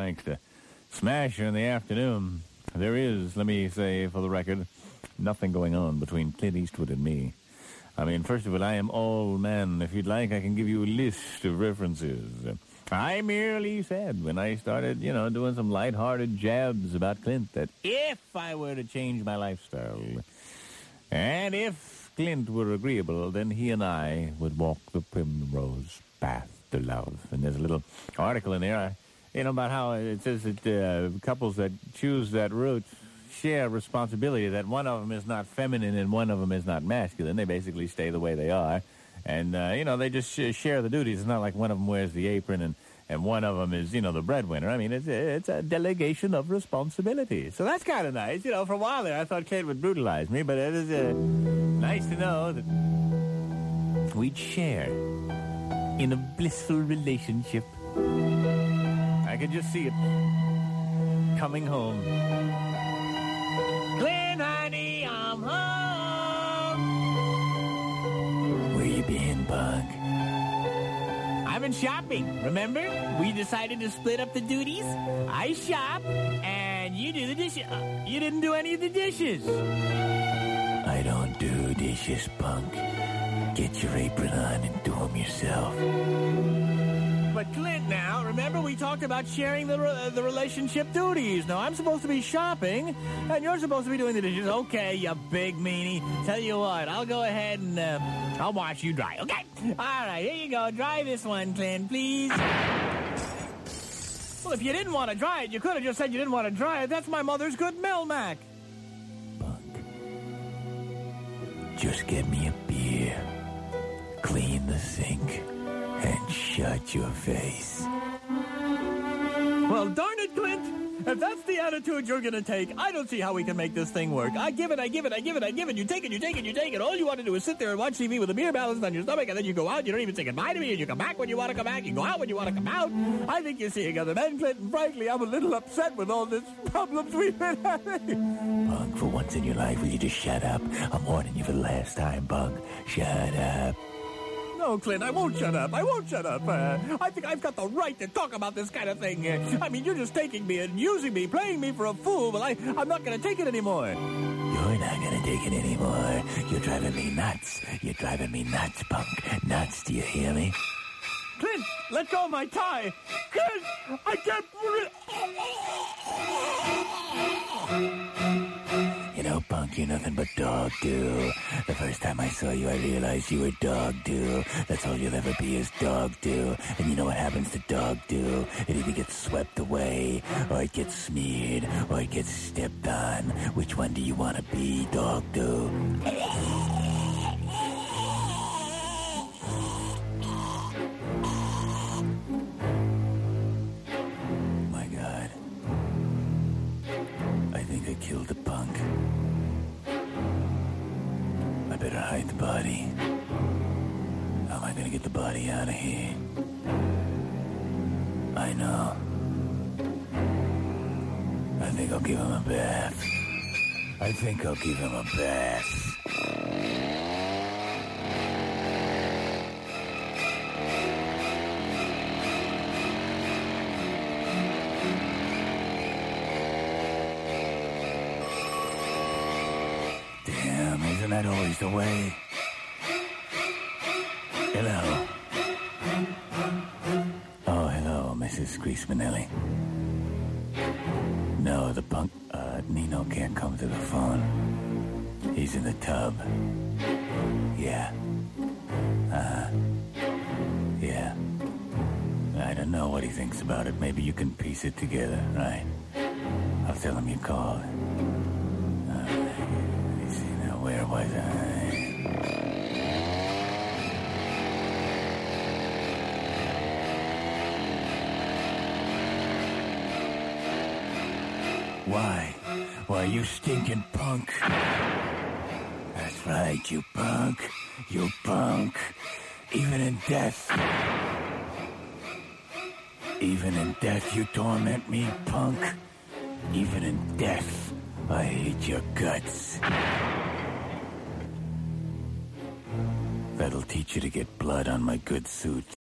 thanks to Smasher in the afternoon. There is, let me say for the record, nothing going on between Clint Eastwood and me. I mean, first of all, I am all man. If you'd like, I can give you a list of references. I merely said when I started, doing some lighthearted jabs about Clint that if I were to change my lifestyle, and if Clint were agreeable, then he and I would walk the primrose path to love. And there's a little article in there, about how it says that couples that choose that route share responsibility, that one of them is not feminine and one of them is not masculine. They basically stay the way they are. And, they just share the duties. It's not like one of them wears the apron and one of them is, the breadwinner. I mean, it's a delegation of responsibility. So that's kind of nice. For a while there, I thought Kate would brutalize me, but it is nice to know that we'd share in a blissful relationship. I could just see it coming home. Clint, honey, I'm home. Where you been, Bug? I've been shopping, remember? We decided to split up the duties. I shop, and you do the dishes. You didn't do any of the dishes. I don't do dishes, Punk. Get your apron on and do them yourself. But Clint, now, remember we talked about sharing the relationship duties. Now, I'm supposed to be shopping, and you're supposed to be doing the dishes. Okay, you big meanie. Tell you what, I'll go ahead and I'll wash you dry, okay? All right, here you go. Dry this one, Clint, please. Well, if you didn't want to dry it, you could have just said you didn't want to dry it. That's my mother's good Melmac. Punk, just get me a beer, clean the sink, and shut your face. Well, darn it, Clint. If that's the attitude you're going to take, I don't see how we can make this thing work. I give it. You take it. All you want to do is sit there and watch TV with a beer balanced on your stomach, and then you go out. You don't even say goodbye to me, and you come back when you want to come back. You go out when you want to come out. I think you're seeing other men, Clint, and frankly, I'm a little upset with all these problems we've been having. Bug, for once in your life, will you just shut up? I'm warning you for the last time, Bug. Shut up. No, Clint, I won't shut up. I think I've got the right to talk about this kind of thing. I mean, you're just taking me and using me, playing me for a fool, but I'm not going to take it anymore. You're not going to take it anymore. You're driving me nuts. You're driving me nuts, Punk. Nuts, do you hear me? Clint, let go of my tie. Clint, I can't... Punk, you're nothing but dog do. The first time I saw you, I realized you were dog do. That's all you'll ever be is dog do. And you know what happens to dog do? It either gets swept away, or it gets smeared, or it gets stepped on. Which one do you want to be, dog do? My God. I think I killed a Punk. I better hide the body. How am I going to get the body out of here? I know. I think I'll give him a bath. Isn't that always the way? Hello. Oh, hello, Mrs. Grease Manelli. No, the Punk, Nino can't come to the phone. He's in the tub. Yeah. Yeah. I don't know what he thinks about it. Maybe you can piece it together, right? I'll tell him you called. Where was I? Why, you stinking punk. That's right, you punk. You punk. Even in death, you torment me, punk. Even in death, I hate your guts. That'll teach you to get blood on my good suit.